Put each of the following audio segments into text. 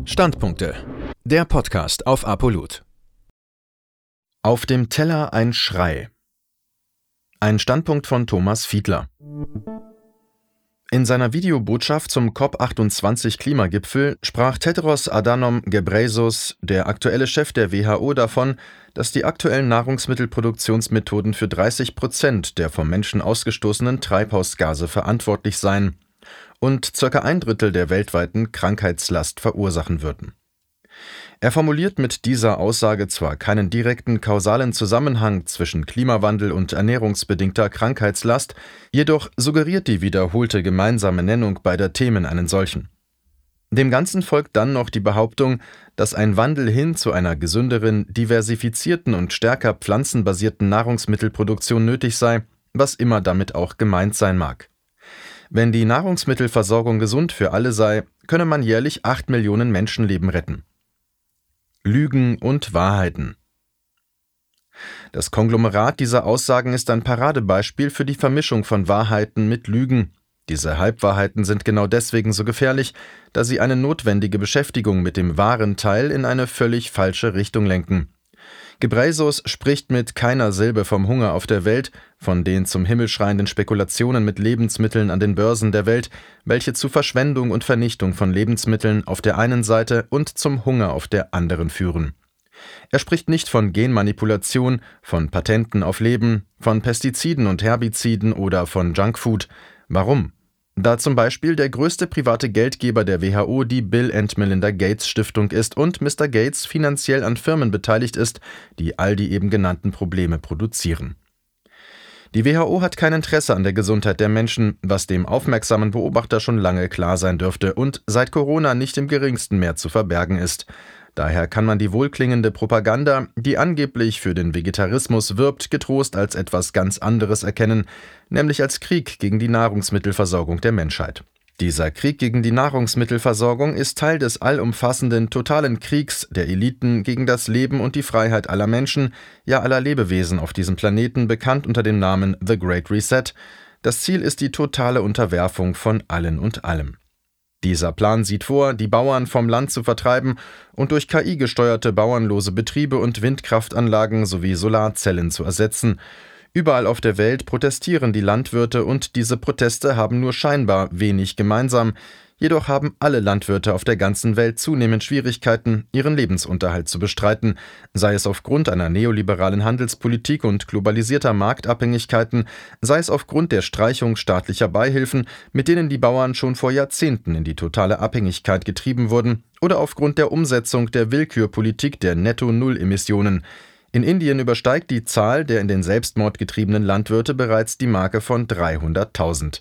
Standpunkte. Der Podcast auf Apolut. Auf dem Teller ein Schrei. Ein Standpunkt von Thomas Fiedler. In seiner Videobotschaft zum COP28-Klimagipfel sprach Tedros Adhanom Ghebreyesus, der aktuelle Chef der WHO, davon, dass die aktuellen Nahrungsmittelproduktionsmethoden für 30% der vom Menschen ausgestoßenen Treibhausgase verantwortlich seien und ca. 1/3 der weltweiten Krankheitslast verursachen würden. Er formuliert mit dieser Aussage zwar keinen direkten kausalen Zusammenhang zwischen Klimawandel und ernährungsbedingter Krankheitslast, jedoch suggeriert die wiederholte gemeinsame Nennung beider Themen einen solchen. Dem Ganzen folgt dann noch die Behauptung, dass ein Wandel hin zu einer gesünderen, diversifizierten und stärker pflanzenbasierten Nahrungsmittelproduktion nötig sei, was immer damit auch gemeint sein mag. Wenn die Nahrungsmittelversorgung gesund für alle sei, könne man jährlich 8 Millionen Menschenleben retten. Lügen und Wahrheiten. Das Konglomerat dieser Aussagen ist ein Paradebeispiel für die Vermischung von Wahrheiten mit Lügen. Diese Halbwahrheiten sind genau deswegen so gefährlich, da sie eine notwendige Beschäftigung mit dem wahren Teil in eine völlig falsche Richtung lenken. Ghebreyesus spricht mit keiner Silbe vom Hunger auf der Welt, von den zum Himmel schreienden Spekulationen mit Lebensmitteln an den Börsen der Welt, welche zu Verschwendung und Vernichtung von Lebensmitteln auf der einen Seite und zum Hunger auf der anderen führen. Er spricht nicht von Genmanipulation, von Patenten auf Leben, von Pestiziden und Herbiziden oder von Junkfood. Warum? Da zum Beispiel der größte private Geldgeber der WHO die Bill and Melinda Gates Stiftung ist und Mr. Gates finanziell an Firmen beteiligt ist, die all die eben genannten Probleme produzieren. Die WHO hat kein Interesse an der Gesundheit der Menschen, was dem aufmerksamen Beobachter schon lange klar sein dürfte und seit Corona nicht im geringsten mehr zu verbergen ist. Daher kann man die wohlklingende Propaganda, die angeblich für den Vegetarismus wirbt, getrost als etwas ganz anderes erkennen, nämlich als Krieg gegen die Nahrungsmittelversorgung der Menschheit. Dieser Krieg gegen die Nahrungsmittelversorgung ist Teil des allumfassenden, totalen Kriegs der Eliten gegen das Leben und die Freiheit aller Menschen, ja aller Lebewesen auf diesem Planeten, bekannt unter dem Namen The Great Reset. Das Ziel ist die totale Unterwerfung von allen und allem. Dieser Plan sieht vor, die Bauern vom Land zu vertreiben und durch KI gesteuerte bauernlose Betriebe und Windkraftanlagen sowie Solarzellen zu ersetzen. Überall auf der Welt protestieren die Landwirte und diese Proteste haben nur scheinbar wenig gemeinsam. Jedoch haben alle Landwirte auf der ganzen Welt zunehmend Schwierigkeiten, ihren Lebensunterhalt zu bestreiten, sei es aufgrund einer neoliberalen Handelspolitik und globalisierter Marktabhängigkeiten, sei es aufgrund der Streichung staatlicher Beihilfen, mit denen die Bauern schon vor Jahrzehnten in die totale Abhängigkeit getrieben wurden, oder aufgrund der Umsetzung der Willkürpolitik der Netto-Null-Emissionen. In Indien übersteigt die Zahl der in den Selbstmord getriebenen Landwirte bereits die Marke von 300.000.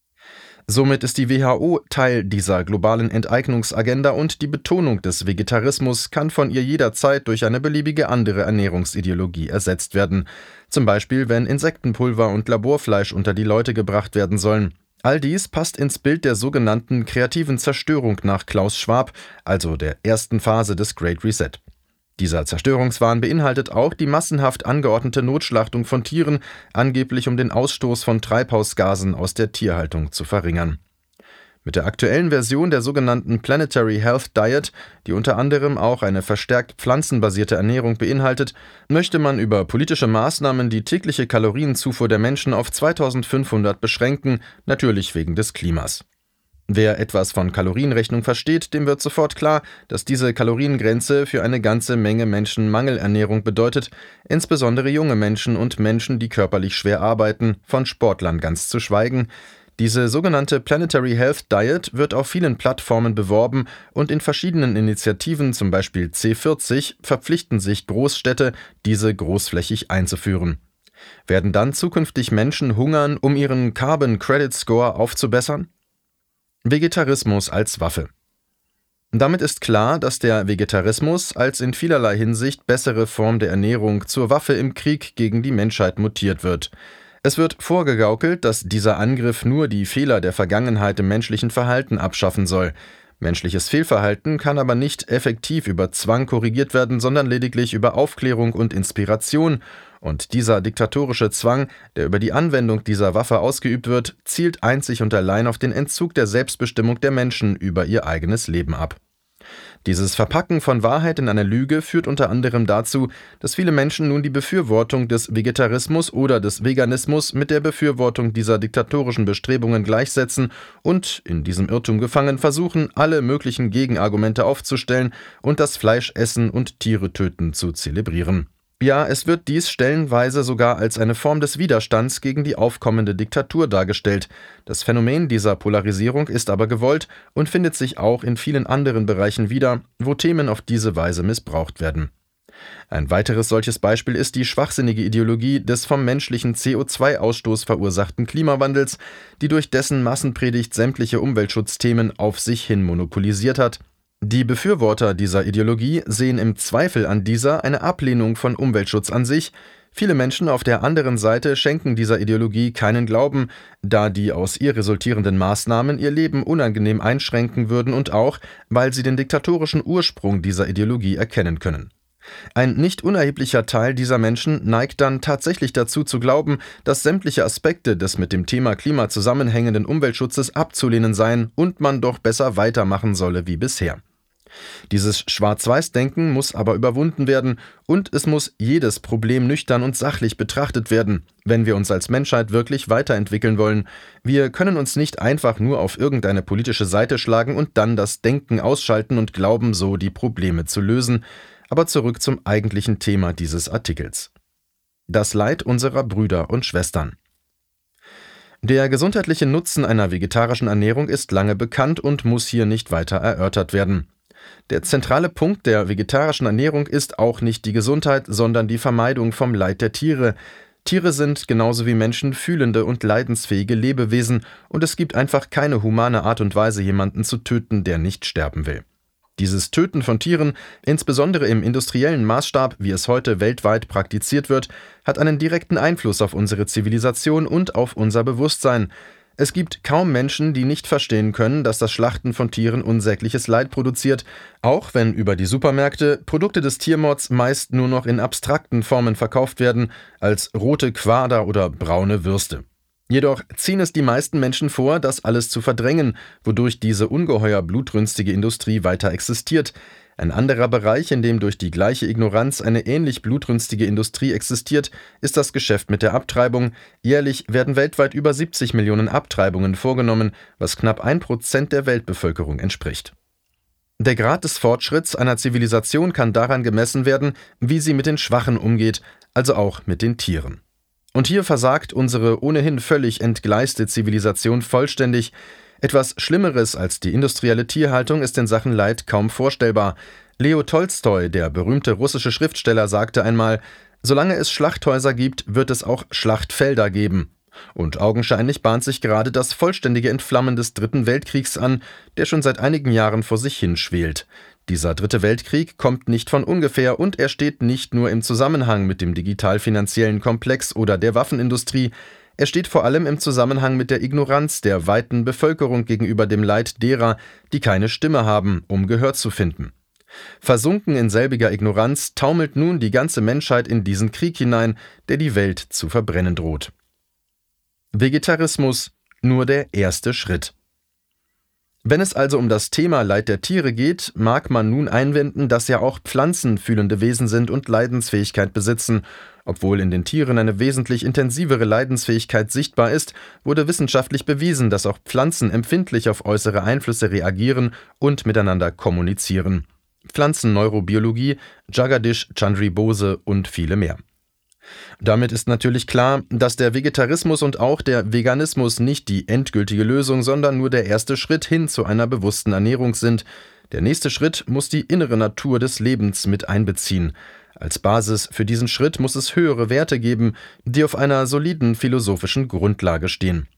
Somit ist die WHO Teil dieser globalen Enteignungsagenda und die Betonung des Vegetarismus kann von ihr jederzeit durch eine beliebige andere Ernährungsideologie ersetzt werden. Zum Beispiel, wenn Insektenpulver und Laborfleisch unter die Leute gebracht werden sollen. All dies passt ins Bild der sogenannten kreativen Zerstörung nach Klaus Schwab, also der ersten Phase des Great Reset. Dieser Zerstörungswahn beinhaltet auch die massenhaft angeordnete Notschlachtung von Tieren, angeblich um den Ausstoß von Treibhausgasen aus der Tierhaltung zu verringern. Mit der aktuellen Version der sogenannten Planetary Health Diet, die unter anderem auch eine verstärkt pflanzenbasierte Ernährung beinhaltet, möchte man über politische Maßnahmen die tägliche Kalorienzufuhr der Menschen auf 2500 beschränken, natürlich wegen des Klimas. Wer etwas von Kalorienrechnung versteht, dem wird sofort klar, dass diese Kaloriengrenze für eine ganze Menge Menschen Mangelernährung bedeutet, insbesondere junge Menschen und Menschen, die körperlich schwer arbeiten, von Sportlern ganz zu schweigen. Diese sogenannte Planetary Health Diet wird auf vielen Plattformen beworben und in verschiedenen Initiativen, zum Beispiel C40, verpflichten sich Großstädte, diese großflächig einzuführen. Werden dann zukünftig Menschen hungern, um ihren Carbon Credit Score aufzubessern? Vegetarismus als Waffe. Damit ist klar, dass der Vegetarismus als in vielerlei Hinsicht bessere Form der Ernährung zur Waffe im Krieg gegen die Menschheit mutiert wird. Es wird vorgegaukelt, dass dieser Angriff nur die Fehler der Vergangenheit im menschlichen Verhalten abschaffen soll. Menschliches Fehlverhalten kann aber nicht effektiv über Zwang korrigiert werden, sondern lediglich über Aufklärung und Inspiration. Und dieser diktatorische Zwang, der über die Anwendung dieser Waffe ausgeübt wird, zielt einzig und allein auf den Entzug der Selbstbestimmung der Menschen über ihr eigenes Leben ab. Dieses Verpacken von Wahrheit in eine Lüge führt unter anderem dazu, dass viele Menschen nun die Befürwortung des Vegetarismus oder des Veganismus mit der Befürwortung dieser diktatorischen Bestrebungen gleichsetzen und, in diesem Irrtum gefangen, versuchen, alle möglichen Gegenargumente aufzustellen und das Fleischessen und Tiere töten zu zelebrieren. Ja, es wird dies stellenweise sogar als eine Form des Widerstands gegen die aufkommende Diktatur dargestellt. Das Phänomen dieser Polarisierung ist aber gewollt und findet sich auch in vielen anderen Bereichen wieder, wo Themen auf diese Weise missbraucht werden. Ein weiteres solches Beispiel ist die schwachsinnige Ideologie des vom menschlichen CO2-Ausstoß verursachten Klimawandels, die durch dessen Massenpredigt sämtliche Umweltschutzthemen auf sich hin monopolisiert hat. Die Befürworter dieser Ideologie sehen im Zweifel an dieser eine Ablehnung von Umweltschutz an sich. Viele Menschen auf der anderen Seite schenken dieser Ideologie keinen Glauben, da die aus ihr resultierenden Maßnahmen ihr Leben unangenehm einschränken würden und auch, weil sie den diktatorischen Ursprung dieser Ideologie erkennen können. Ein nicht unerheblicher Teil dieser Menschen neigt dann tatsächlich dazu zu glauben, dass sämtliche Aspekte des mit dem Thema Klima zusammenhängenden Umweltschutzes abzulehnen seien und man doch besser weitermachen solle wie bisher. Dieses Schwarz-Weiß-Denken muss aber überwunden werden und es muss jedes Problem nüchtern und sachlich betrachtet werden, wenn wir uns als Menschheit wirklich weiterentwickeln wollen. Wir können uns nicht einfach nur auf irgendeine politische Seite schlagen und dann das Denken ausschalten und glauben, so die Probleme zu lösen. Aber zurück zum eigentlichen Thema dieses Artikels. Das Leid unserer Brüder und Schwestern. Der gesundheitliche Nutzen einer vegetarischen Ernährung ist lange bekannt und muss hier nicht weiter erörtert werden. Der zentrale Punkt der vegetarischen Ernährung ist auch nicht die Gesundheit, sondern die Vermeidung vom Leid der Tiere. Tiere sind genauso wie Menschen fühlende und leidensfähige Lebewesen und es gibt einfach keine humane Art und Weise, jemanden zu töten, der nicht sterben will. Dieses Töten von Tieren, insbesondere im industriellen Maßstab, wie es heute weltweit praktiziert wird, hat einen direkten Einfluss auf unsere Zivilisation und auf unser Bewusstsein. Es gibt kaum Menschen, die nicht verstehen können, dass das Schlachten von Tieren unsägliches Leid produziert, auch wenn über die Supermärkte Produkte des Tiermords meist nur noch in abstrakten Formen verkauft werden, als rote Quader oder braune Würste. Jedoch ziehen es die meisten Menschen vor, das alles zu verdrängen, wodurch diese ungeheuer blutrünstige Industrie weiter existiert. Ein anderer Bereich, in dem durch die gleiche Ignoranz eine ähnlich blutrünstige Industrie existiert, ist das Geschäft mit der Abtreibung. Jährlich werden weltweit über 70 Millionen Abtreibungen vorgenommen, was knapp 1% der Weltbevölkerung entspricht. Der Grad des Fortschritts einer Zivilisation kann daran gemessen werden, wie sie mit den Schwachen umgeht, also auch mit den Tieren. Und hier versagt unsere ohnehin völlig entgleiste Zivilisation vollständig. Etwas Schlimmeres als die industrielle Tierhaltung ist in Sachen Leid kaum vorstellbar. Leo Tolstoi, der berühmte russische Schriftsteller, sagte einmal: Solange es Schlachthäuser gibt, wird es auch Schlachtfelder geben. Und augenscheinlich bahnt sich gerade das vollständige Entflammen des Dritten Weltkriegs an, der schon seit einigen Jahren vor sich hin schwelt. Dieser Dritte Weltkrieg kommt nicht von ungefähr und er steht nicht nur im Zusammenhang mit dem digital-finanziellen Komplex oder der Waffenindustrie, er steht vor allem im Zusammenhang mit der Ignoranz der weiten Bevölkerung gegenüber dem Leid derer, die keine Stimme haben, um Gehör zu finden. Versunken in selbiger Ignoranz taumelt nun die ganze Menschheit in diesen Krieg hinein, der die Welt zu verbrennen droht. Vegetarismus, nur der erste Schritt. Wenn es also um das Thema Leid der Tiere geht, mag man nun einwenden, dass ja auch Pflanzen fühlende Wesen sind und Leidensfähigkeit besitzen. Obwohl in den Tieren eine wesentlich intensivere Leidensfähigkeit sichtbar ist, wurde wissenschaftlich bewiesen, dass auch Pflanzen empfindlich auf äußere Einflüsse reagieren und miteinander kommunizieren. Pflanzenneurobiologie, Jagadish Chandri-Bose und viele mehr. Damit ist natürlich klar, dass der Vegetarismus und auch der Veganismus nicht die endgültige Lösung, sondern nur der erste Schritt hin zu einer bewussten Ernährung sind. Der nächste Schritt muss die innere Natur des Lebens mit einbeziehen. Als Basis für diesen Schritt muss es höhere Werte geben, die auf einer soliden philosophischen Grundlage stehen.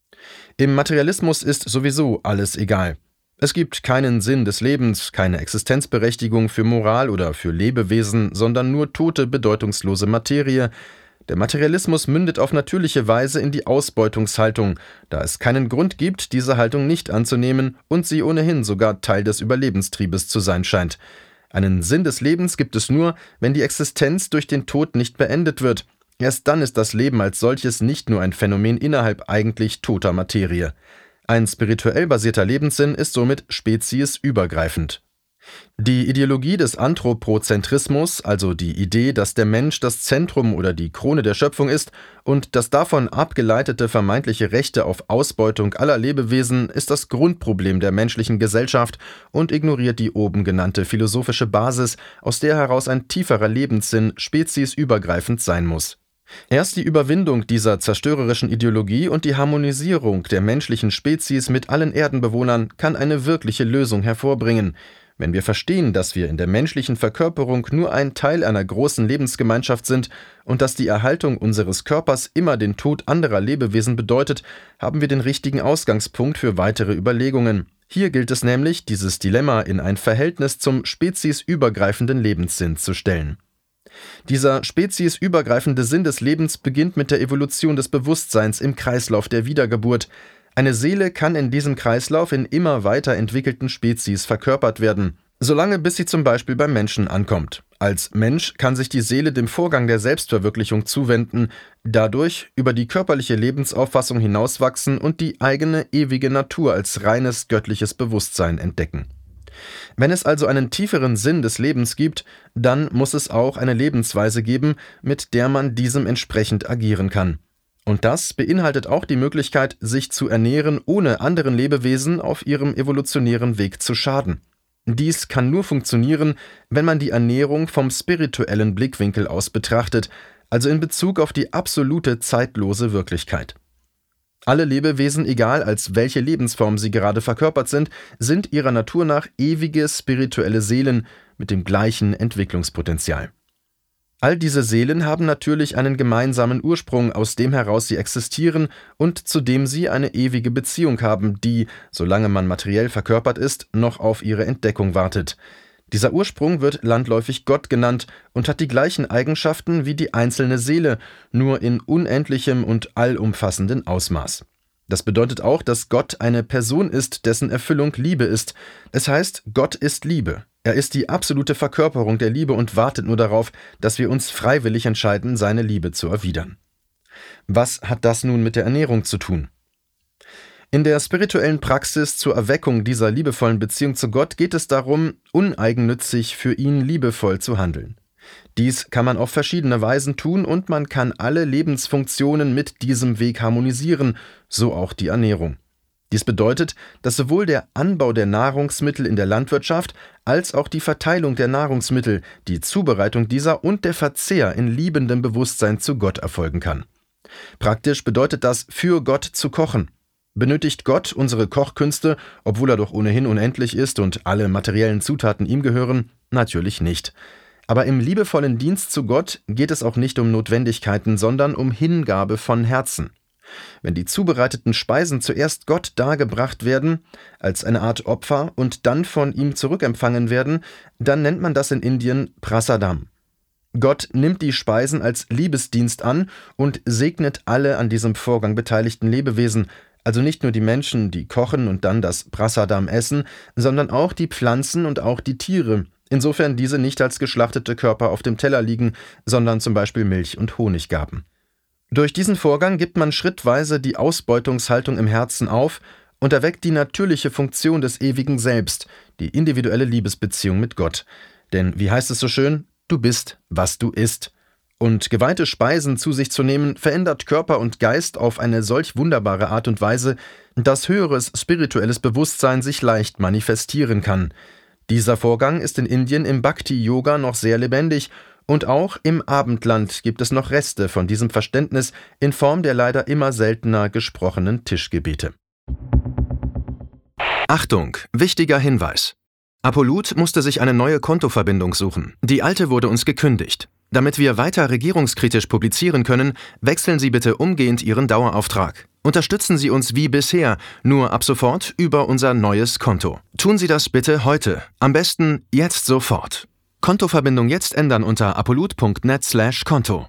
Im Materialismus ist sowieso alles egal. Es gibt keinen Sinn des Lebens, keine Existenzberechtigung für Moral oder für Lebewesen, sondern nur tote, bedeutungslose Materie. Der Materialismus mündet auf natürliche Weise in die Ausbeutungshaltung, da es keinen Grund gibt, diese Haltung nicht anzunehmen und sie ohnehin sogar Teil des Überlebenstriebes zu sein scheint. Einen Sinn des Lebens gibt es nur, wenn die Existenz durch den Tod nicht beendet wird. Erst dann ist das Leben als solches nicht nur ein Phänomen innerhalb eigentlich toter Materie. Ein spirituell basierter Lebenssinn ist somit speziesübergreifend. Die Ideologie des Anthropozentrismus, also die Idee, dass der Mensch das Zentrum oder die Krone der Schöpfung ist und das davon abgeleitete vermeintliche Rechte auf Ausbeutung aller Lebewesen, ist das Grundproblem der menschlichen Gesellschaft und ignoriert die oben genannte philosophische Basis, aus der heraus ein tieferer Lebenssinn speziesübergreifend sein muss. Erst die Überwindung dieser zerstörerischen Ideologie und die Harmonisierung der menschlichen Spezies mit allen Erdenbewohnern kann eine wirkliche Lösung hervorbringen. Wenn wir verstehen, dass wir in der menschlichen Verkörperung nur ein Teil einer großen Lebensgemeinschaft sind und dass die Erhaltung unseres Körpers immer den Tod anderer Lebewesen bedeutet, haben wir den richtigen Ausgangspunkt für weitere Überlegungen. Hier gilt es nämlich, dieses Dilemma in ein Verhältnis zum speziesübergreifenden Lebenssinn zu stellen. Dieser speziesübergreifende Sinn des Lebens beginnt mit der Evolution des Bewusstseins im Kreislauf der Wiedergeburt. Eine Seele kann in diesem Kreislauf in immer weiterentwickelten Spezies verkörpert werden, solange bis sie zum Beispiel beim Menschen ankommt. Als Mensch kann sich die Seele dem Vorgang der Selbstverwirklichung zuwenden, dadurch über die körperliche Lebensauffassung hinauswachsen und die eigene ewige Natur als reines göttliches Bewusstsein entdecken. Wenn es also einen tieferen Sinn des Lebens gibt, dann muss es auch eine Lebensweise geben, mit der man diesem entsprechend agieren kann. Und das beinhaltet auch die Möglichkeit, sich zu ernähren, ohne anderen Lebewesen auf ihrem evolutionären Weg zu schaden. Dies kann nur funktionieren, wenn man die Ernährung vom spirituellen Blickwinkel aus betrachtet, also in Bezug auf die absolute zeitlose Wirklichkeit. Alle Lebewesen, egal als welche Lebensform sie gerade verkörpert sind ihrer Natur nach ewige spirituelle Seelen mit dem gleichen Entwicklungspotenzial. All diese Seelen haben natürlich einen gemeinsamen Ursprung, aus dem heraus sie existieren und zu dem sie eine ewige Beziehung haben, die, solange man materiell verkörpert ist, noch auf ihre Entdeckung wartet. Dieser Ursprung wird landläufig Gott genannt und hat die gleichen Eigenschaften wie die einzelne Seele, nur in unendlichem und allumfassenden Ausmaß. Das bedeutet auch, dass Gott eine Person ist, dessen Erfüllung Liebe ist. Es heißt, Gott ist Liebe. Er ist die absolute Verkörperung der Liebe und wartet nur darauf, dass wir uns freiwillig entscheiden, seine Liebe zu erwidern. Was hat das nun mit der Ernährung zu tun? In der spirituellen Praxis zur Erweckung dieser liebevollen Beziehung zu Gott geht es darum, uneigennützig für ihn liebevoll zu handeln. Dies kann man auf verschiedene Weisen tun und man kann alle Lebensfunktionen mit diesem Weg harmonisieren, so auch die Ernährung. Dies bedeutet, dass sowohl der Anbau der Nahrungsmittel in der Landwirtschaft als auch die Verteilung der Nahrungsmittel, die Zubereitung dieser und der Verzehr in liebendem Bewusstsein zu Gott erfolgen kann. Praktisch bedeutet das, für Gott zu kochen. Benötigt Gott unsere Kochkünste, obwohl er doch ohnehin unendlich ist und alle materiellen Zutaten ihm gehören? Natürlich nicht. Aber im liebevollen Dienst zu Gott geht es auch nicht um Notwendigkeiten, sondern um Hingabe von Herzen. Wenn die zubereiteten Speisen zuerst Gott dargebracht werden, als eine Art Opfer und dann von ihm zurückempfangen werden, dann nennt man das in Indien Prasadam. Gott nimmt die Speisen als Liebesdienst an und segnet alle an diesem Vorgang beteiligten Lebewesen, also nicht nur die Menschen, die kochen und dann das Prasadam essen, sondern auch die Pflanzen und auch die Tiere, insofern diese nicht als geschlachtete Körper auf dem Teller liegen, sondern zum Beispiel Milch und Honig gaben. Durch diesen Vorgang gibt man schrittweise die Ausbeutungshaltung im Herzen auf und erweckt die natürliche Funktion des ewigen Selbst, die individuelle Liebesbeziehung mit Gott. Denn, wie heißt es so schön, du bist, was du isst. Und geweihte Speisen zu sich zu nehmen, verändert Körper und Geist auf eine solch wunderbare Art und Weise, dass höheres spirituelles Bewusstsein sich leicht manifestieren kann. Dieser Vorgang ist in Indien im Bhakti-Yoga noch sehr lebendig und auch im Abendland gibt es noch Reste von diesem Verständnis in Form der leider immer seltener gesprochenen Tischgebete. Achtung, wichtiger Hinweis. Apollut musste sich eine neue Kontoverbindung suchen. Die alte wurde uns gekündigt. Damit wir weiter regierungskritisch publizieren können, wechseln Sie bitte umgehend Ihren Dauerauftrag. Unterstützen Sie uns wie bisher, nur ab sofort über unser neues Konto. Tun Sie das bitte heute, am besten jetzt sofort. Kontoverbindung jetzt ändern unter apollut.net/Konto.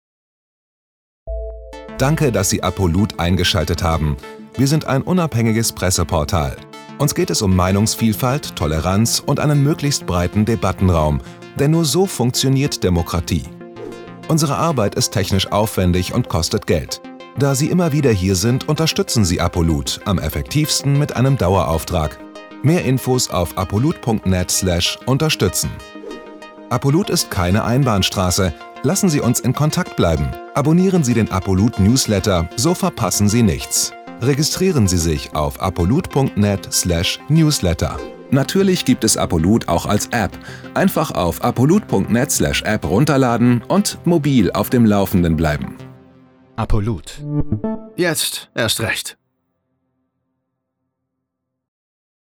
Danke, dass Sie Apollut eingeschaltet haben. Wir sind ein unabhängiges Presseportal. Uns geht es um Meinungsvielfalt, Toleranz und einen möglichst breiten Debattenraum, denn nur so funktioniert Demokratie. Unsere Arbeit ist technisch aufwendig und kostet Geld. Da Sie immer wieder hier sind, unterstützen Sie Apollut am effektivsten mit einem Dauerauftrag. Mehr Infos auf apolut.net/unterstützen. Apolut ist keine Einbahnstraße. Lassen Sie uns in Kontakt bleiben. Abonnieren Sie den Apolut Newsletter, so verpassen Sie nichts. Registrieren Sie sich auf apolut.net/newsletter. Natürlich gibt es Apolut auch als App. Einfach auf apolut.net/app runterladen und mobil auf dem Laufenden bleiben. Apolut. Jetzt erst recht.